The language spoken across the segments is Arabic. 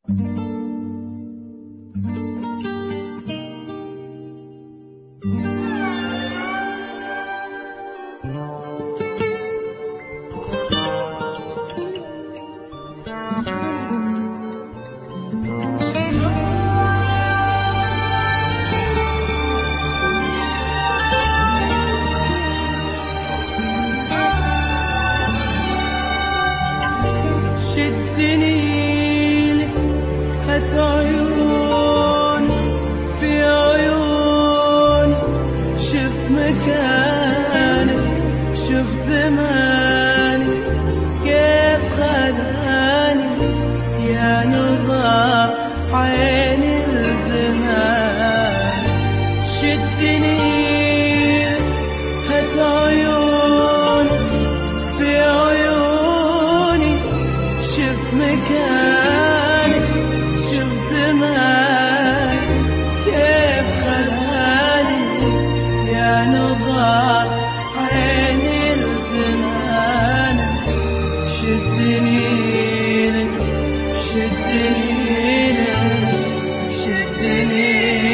شدني لك هات عيون في عيون، شوف مكانك شوف زماني كيف خذاني يا نظر عيني الزمان. شدني لك هات عيون في عيوني، شوف مكاني شوف زماني كيف خلاني يا نظر عيني الزمان. شدني لك شدني لك شدني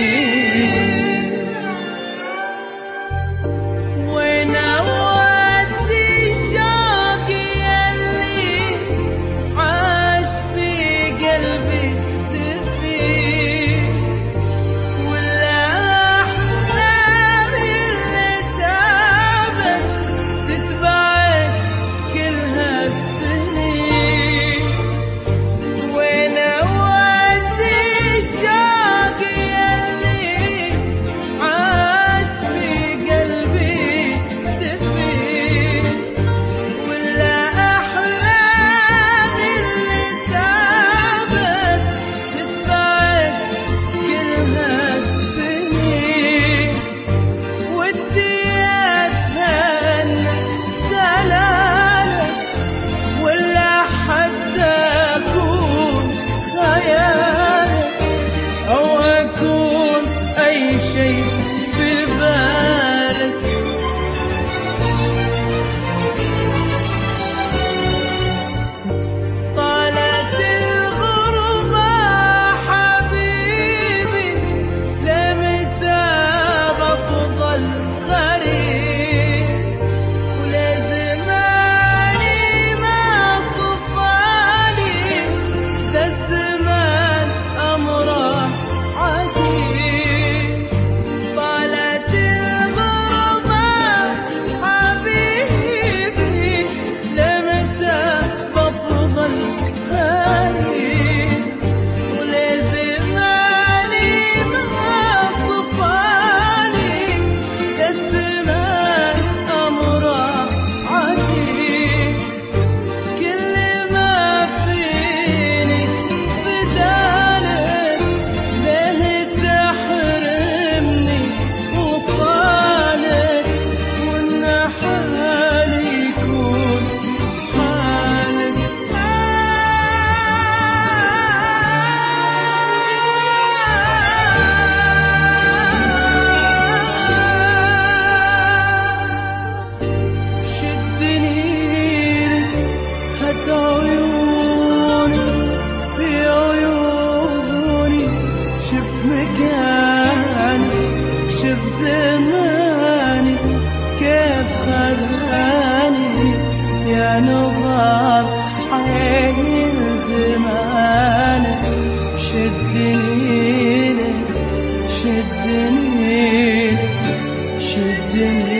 وين اودي شوقي يلي عاش في قلبي دفي، ولا أحلامي اللي تابت تتبعك كل هالسنين. وين أودي شوقي يلي عاش في قلبي دفي، ولا أحلامي اللي تابت تتبعك كل هالسنين. ودي أتهنى دلالك ولا حتى أكون خيالك، أو أكون أي شيء في بالك. طالت الغربة حبيبي لمتى بفضل غريب، ولا زماني ما صفاني ذا الزمان أمره عجيب. طالت الغربة حبيبي لمتى بفضل غريب، ولا زماني ما صفاني ذا الزمان أمره عجيب. كل ما فيني فدالك ليه تحرمني وصالك، وإن حالي يكون حالك. شدني لك هات عيوني في عيوني، شوف مكاني شوف زماني كيف خذاني يا نظر عيني الزمان. شدني لك شدني لك شدني